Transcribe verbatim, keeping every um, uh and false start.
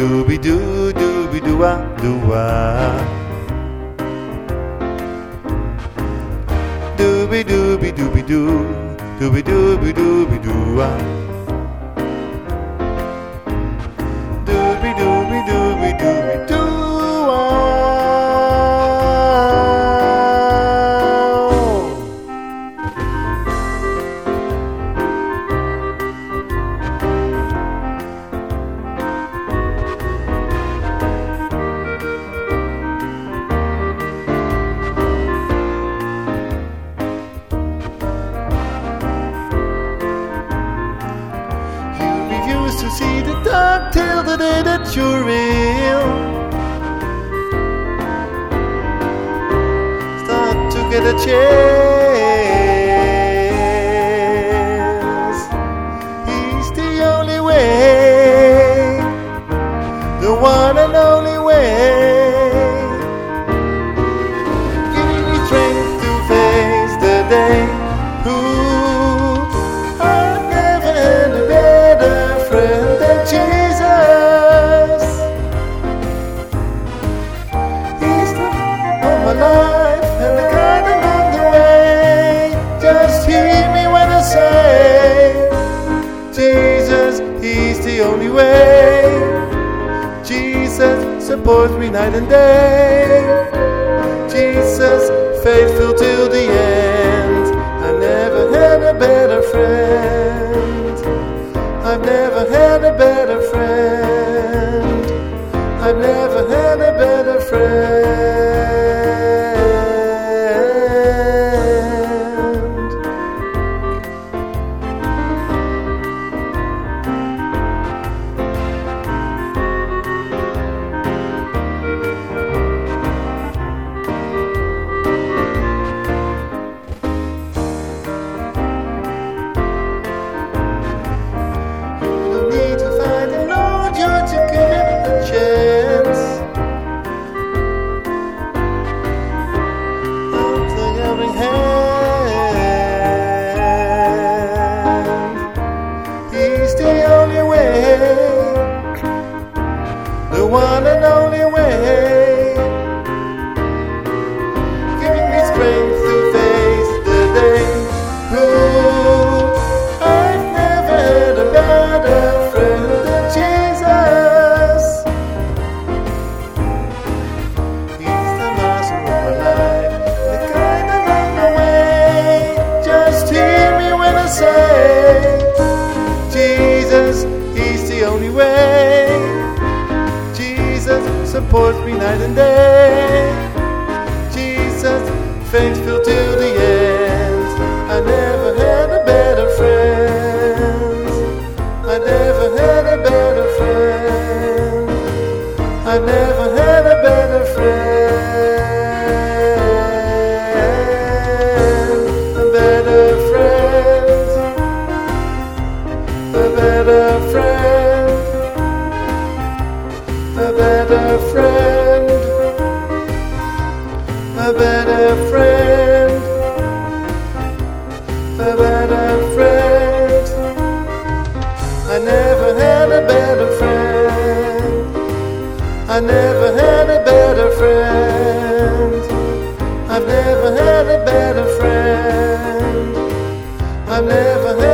Dooby doo, dooby doo ah, doo ah. Dooby dooby dooby doo, dooby dooby dooby doo ah. Dooby dooby dooby dooby doo ah. To see the dark till the day that you're real. Start to get a chance. He's the only way, the one and only way. Giving me strength to face the day. Ooh, I've never had a better friend than Jesus. He's the of my life and the guide along the way. Just hear me when I say, Jesus, He's the only way. Jesus supports me night and day. Jesus, faithful till the end. I never had a better friend. I've never had a better friend. I've never had a better friend. The one and only way, giving me strength to face the day. Ooh, I've never had a better friend than Jesus. He's the master of my life, the guide along the way. Just hear me when I say, Jesus, He's the only way. Jesus supports me night and day. Jesus, faithful till the end. I never had a better friend. I never had a better friend. I never had a better friend. A better friend. A better friend. A better friend, a better friend, a better friend. I never had a better friend. I never had a better friend. I've never had a better friend. I've never had